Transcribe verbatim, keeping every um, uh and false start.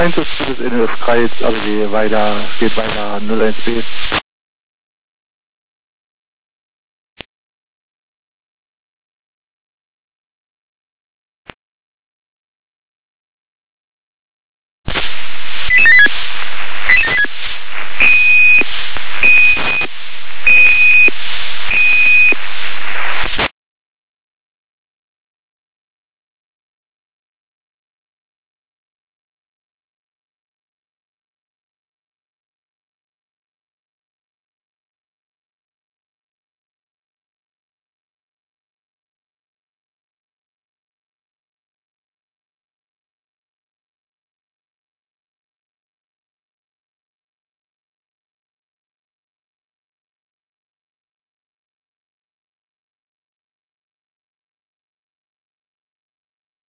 eins ist in das drei, also die weiter, geht weiter null eins B.